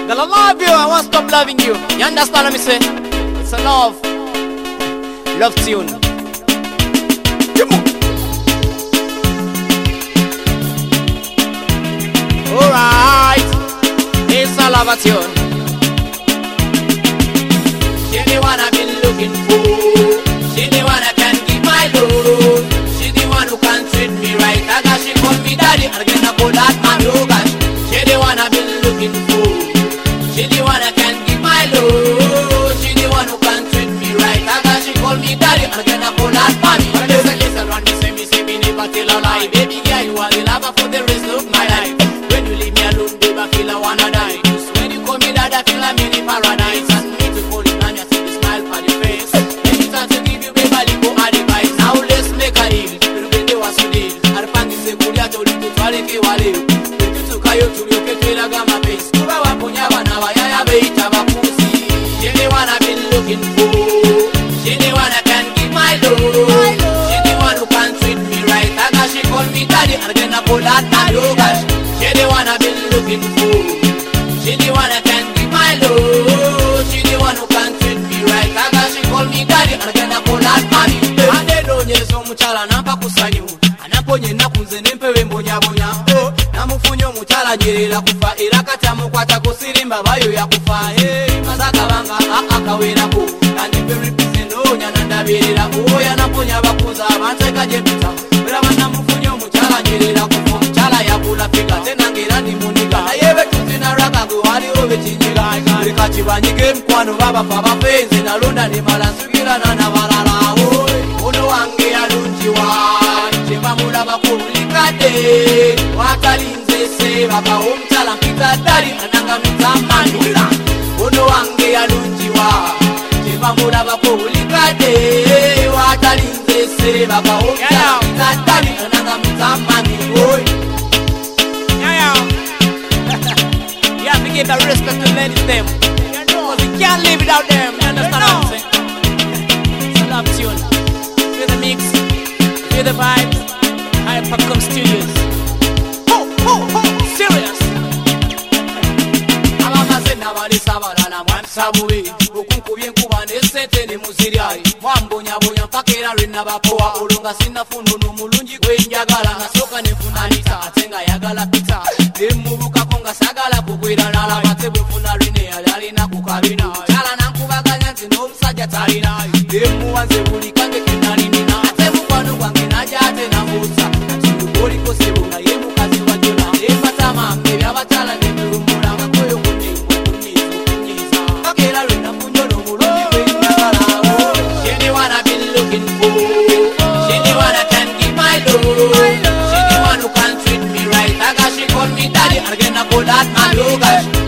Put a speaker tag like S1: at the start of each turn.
S1: Gonna love you, I won't stop loving you. You understand what me say? It's a love tune. Alright, it's a love tune. She the one I've been looking for. She the one I can give my love. She the one who can treat me right. I got she call me daddy and again I call that mommy. Oh gosh, she the one I've been looking for. She the one I can give my love. She the one who can treat me right. I got she call me daddy and again I call that mommy. Listen, run me say me never tell a lie. Baby girl, you are the lover for the rest of my life. When you leave me alone, baby, I feel I wanna die. Just when you call me dad, I feel I'm in paradise. And me to call you mommy, I see the smile on your face. Anytime to give you baby, I go advice. Now let's make a deal. Pero vende wa sudi. Arpangi se kulia to litu twale ki wale. Betu to kayo to yo ke twela gama face. Kuba wa ponya wana wa ya beita bakusi. She the one I've been looking for. She the one I can give my love. She the one who can treat me right. I got she call me daddy and again I call that mommy. Oh gosh, she the one I've been looking for. She the one I can give my love. She the one who can treat me right. I got she call me daddy and again I call that mommy. Adenonyezo muchala nampa kusanyu. Anaponye nakunze nempewe mbonya bonya. Namufunyo muchala nyerera kufa. Era kata mukwata kusirimba bayo ya kufa. Mazaka banga akawerako. Kandipe represento nyanandabirira. Oya naponya bakuza abanteka jepita. Era banamufunyo muchala nyerera kufa. Muchala yakula fika tena ngira ndi munika. Ayebe tuzina raka guhari obe chinyiga. Reka chibanyike mkwano baba fa bafenze. Nalonda ni malansugira na balala. Ono wange alunjiwa. Cheba mulaba kulikate. Wakalinze se baba omchala mpita dari. Ananga mitamanula. Ono wange alunjiwa. Cheba mulaba kulikate. Wakalinze se baba omchala mpita dari. Ananga mitamanula. You have to give the respect to ladies them. Because we can't live without them. You understand what I'm saying? It's a love tune. Feel the mix, feel the vibes. Hypercom Studios. Serious. Abamazina bali sabalala mwansabubi. Okunkubye nkuba nesente ne muziryayi. Mwambonyabonya mpaka era lwe nabapowa. Olunga sinafunu n'omulungi gwe njagala. Nasooka nefuna lita ate nga yagala pita. Nemubukako nga sagala kugwira nalaba ate bwefuna lwine yali alina ku kabina. Chala nankubaganya nti n'omusajja talina. Nemuwanze buli kange kenalinina. Ate mukwano gwange najja ate namuusa. Oliko sebunga ye mukazi wa jona. Empatama ebyabakyala nemulumula. Makoyo kunyiza. Kakera lwe nafunyo n'omulungi gwe njagala. She the one I've been looking for. She the one I can give my love. She the one who can treat me right. I got she call me daddy and again I call that man. Oh gosh,